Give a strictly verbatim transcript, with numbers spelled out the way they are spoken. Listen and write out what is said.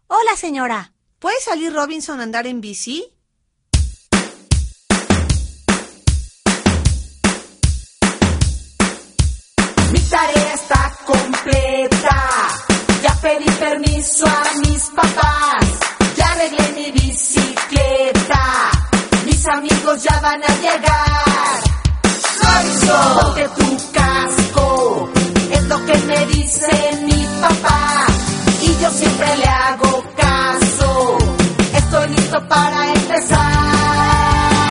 Hola, señora. ¿Puede salir Robinson a andar en bici? Mi tarea está completa. Ya pedí permiso a mis papás. Ya arreglé mi bicicleta. Mis amigos ya van a llegar. Robinson, ponte tu casco. Es lo que me dice mi papá.